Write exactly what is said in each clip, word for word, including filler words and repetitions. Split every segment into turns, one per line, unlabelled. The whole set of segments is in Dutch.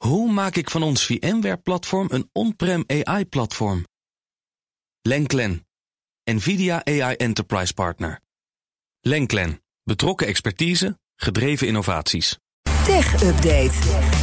Hoe maak ik van ons VMware-platform een on-prem A I-platform? Lenklen, NVIDIA A I Enterprise Partner. Lenklen, betrokken expertise, gedreven innovaties.
Tech Update.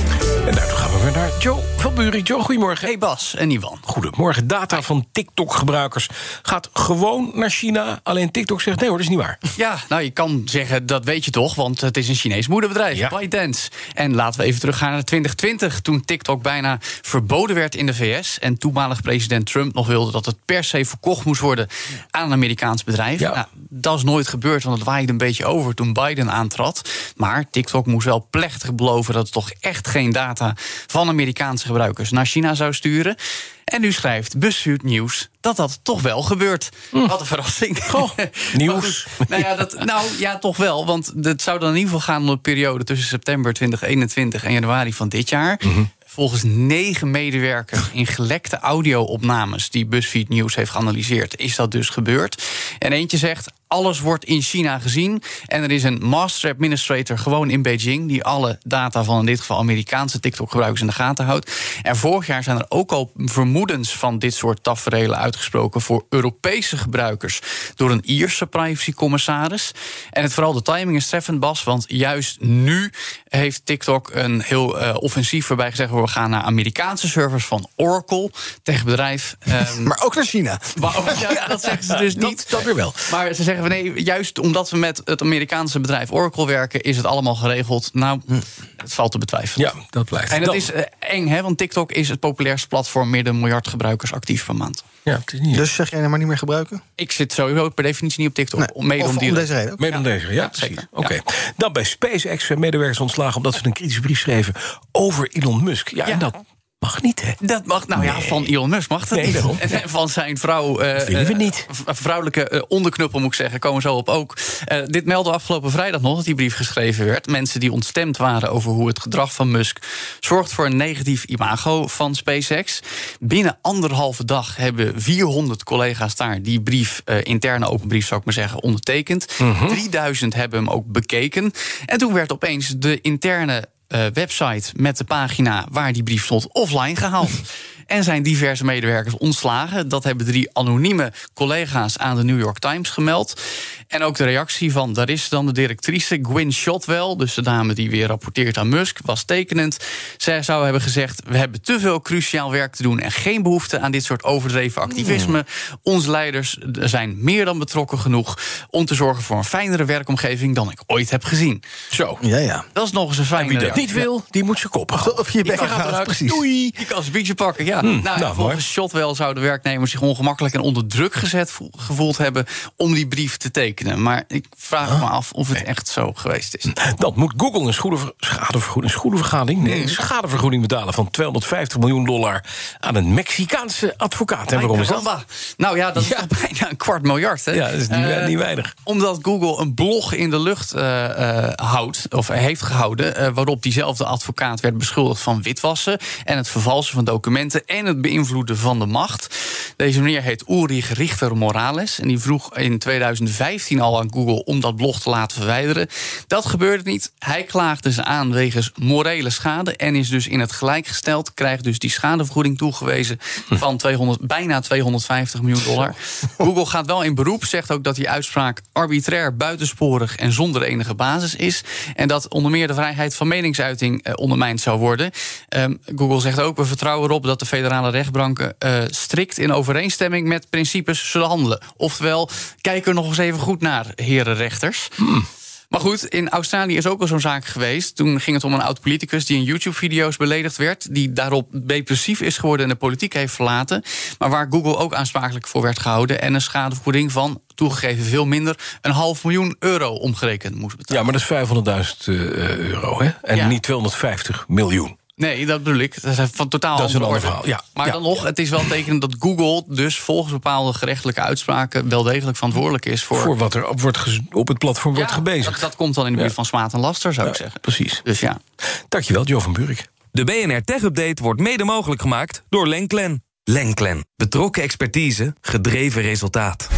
En daartoe gaan we weer naar Joe van Buurik. Joe, goedemorgen.
Hey Bas en Ivan.
Goedemorgen. Data van TikTok-gebruikers gaat gewoon naar China. Alleen TikTok zegt nee hoor, dat is niet waar.
Ja, nou je kan zeggen, dat weet je toch, want het is een Chinees moederbedrijf,
Ja.
ByteDance. En laten we even teruggaan naar twintig twintig, toen TikTok bijna verboden werd in de V S... en toenmalig president Trump nog wilde dat het per se verkocht moest worden aan een Amerikaans bedrijf.
Ja.
Nou, dat is nooit gebeurd, want het waaide een beetje over toen Biden aantrad. Maar TikTok moest wel plechtig beloven dat het toch echt geen data van Amerikaanse gebruikers naar China zou sturen. En nu schrijft BuzzFeed Nieuws dat dat toch wel gebeurt. Mm. Wat een verrassing.
Goh, nieuws.
nou, ja, dat, nou ja, toch wel. Want het zou dan in ieder geval gaan om de periode tussen september twintig eenentwintig en januari van dit jaar. Mm-hmm. Volgens negen medewerkers in gelekte audio-opnames die BuzzFeed News heeft geanalyseerd, is dat dus gebeurd. En eentje zegt: alles wordt in China gezien. En er is een master administrator gewoon in Beijing die alle data van in dit geval Amerikaanse TikTok-gebruikers in de gaten houdt. En vorig jaar zijn er ook al vermoedens van dit soort taferelen uitgesproken voor Europese gebruikers door een Ierse privacycommissaris. En het vooral de timing is treffend, Bas, want juist nu heeft TikTok een heel uh, offensief waarbij gezegd wordt: we gaan naar Amerikaanse servers van Oracle, techbedrijf. Um,
maar ook naar China.
Maar ook, ja, dat zeggen ze dus niet.
Dat, dat weer wel.
Maar ze zeggen: nee, juist omdat we met het Amerikaanse bedrijf Oracle werken, is het allemaal geregeld. Nou, hm. het valt te betwijfelen.
Ja, dat blijft.
En het
Dan.
is uh, eng, hè, want TikTok is het populairste platform, meer dan een miljard gebruikers actief per maand.
Ja, het is niet.
Dus zeg jij nou maar niet meer gebruiken?
Ik zit sowieso per definitie niet op TikTok.
Nee,
Mede
of
om, die
om deze reden?
Mede om
ja.
deze, ja,
Ja,
precies.
zeker.
Oké. Okay.
Ja.
Dan bij SpaceX zijn medewerkers ontslagen omdat ze een kritische brief schreven over Elon Musk. Ja,
Ja.
en dat mag niet, hè?
Dat mag, nou
nee.
ja, van Elon Musk mag dat
Nee,
niet.
daarom.
En van zijn vrouw, uh,
Dat willen we niet.
Uh, vrouwelijke uh, onderknuppel moet ik zeggen, komen we zo op ook. Uh, dit meldde afgelopen vrijdag nog dat die brief geschreven werd. Mensen die ontstemd waren over hoe het gedrag van Musk zorgt voor een negatief imago van SpaceX. Binnen anderhalve dag hebben vierhonderd collega's daar die brief, uh, interne open brief zou ik maar zeggen, ondertekend. Mm-hmm. drieduizend hebben hem ook bekeken. En toen werd opeens de interne Uh, website met de pagina waar die brief stond offline gehaald. En zijn diverse medewerkers ontslagen. Dat hebben drie anonieme collega's aan de New York Times gemeld. En ook de reactie van, daar is dan de directrice Gwynne Shotwell, dus de dame die weer rapporteert aan Musk, was tekenend. Zij zou hebben gezegd: we hebben te veel cruciaal werk te doen en geen behoefte aan dit soort overdreven activisme. Mm. Onze leiders zijn meer dan betrokken genoeg om te zorgen voor een fijnere werkomgeving dan ik ooit heb gezien.
Zo.
Ja, ja.
Dat is nog eens een fijne
En wie dat
reactie.
niet wil, die moet zijn kop houden.
Of je bek
gaat
gaat,
eruit.
precies.
Doei.
Die kan zijn biertje pakken, ja.
Hmm,
nou,
nou,
volgens
mooi.
Shotwell zouden werknemers zich ongemakkelijk en onder druk gezet vo- gevoeld hebben om die brief te tekenen. Maar ik vraag
Ah,
me af of het echt zo geweest is.
Dan moet Google een schade- schadevergoeding, schadevergoeding, nee, een schadevergoeding betalen van tweehonderdvijftig miljoen dollar aan een Mexicaanse advocaat. En waarom is dat?
Caramba. Nou ja, dat is
Ja.
toch bijna een kwart miljard, hè?
Ja, dat is niet,
Uh,
niet weinig.
Omdat Google een blog in de lucht uh, uh, houdt, of heeft gehouden, uh, waarop diezelfde advocaat werd beschuldigd van witwassen en het vervalsen van documenten en het beïnvloeden van de macht. Deze meneer heet Ulrich Richter Morales en die vroeg in tweeduizend vijftien al aan Google om dat blog te laten verwijderen. Dat gebeurde niet. Hij klaagde ze aan wegens morele schade en is dus in het gelijk gesteld, krijgt dus die schadevergoeding toegewezen van tweehonderd, bijna tweehonderdvijftig miljoen dollar. Google gaat wel in beroep, zegt ook dat die uitspraak arbitrair, buitensporig en zonder enige basis is. En dat onder meer de vrijheid van meningsuiting uh, ondermijnd zou worden. Um, Google zegt ook: we vertrouwen erop dat de federale rechtbanken uh, strikt in overeenstemming met principes zullen handelen. Oftewel, kijk er nog eens even goed naar, heren rechters. Hmm. Maar goed, in Australië is ook al zo'n zaak geweest. Toen ging het om een oud-politicus die in YouTube-video's beledigd werd, die daarop depressief is geworden en de politiek heeft verlaten. Maar waar Google ook aansprakelijk voor werd gehouden en een schadevergoeding van, toegegeven veel minder, een half miljoen euro omgerekend moest betalen.
Ja, maar dat is vijfhonderdduizend euro, hè? En
Ja.
niet tweehonderdvijftig miljoen.
Nee, dat bedoel ik. Dat is van totaal
Dat is een
andere
ander
orde.
verhaal, ja.
Maar
Ja.
dan nog, het is wel tekenend dat Google dus volgens bepaalde gerechtelijke uitspraken wel degelijk verantwoordelijk is voor,
Voor wat er op, wordt gez- op het platform wordt
Ja,
gebezigd.
Dat, dat komt dan in de buurt
Ja.
van smaad en laster, zou
Ja,
ik zeggen.
precies.
Dus ja.
Dankjewel, Jo van Buurik.
De B N R Tech Update wordt mede mogelijk gemaakt door Lenklen. Lenklen. Betrokken expertise, gedreven resultaat.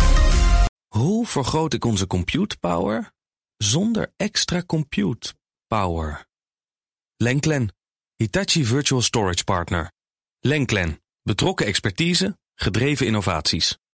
Hoe vergroot ik onze compute power zonder extra compute power? Lenklen. Hitachi Virtual Storage Partner. Lenklen, betrokken expertise, gedreven innovaties.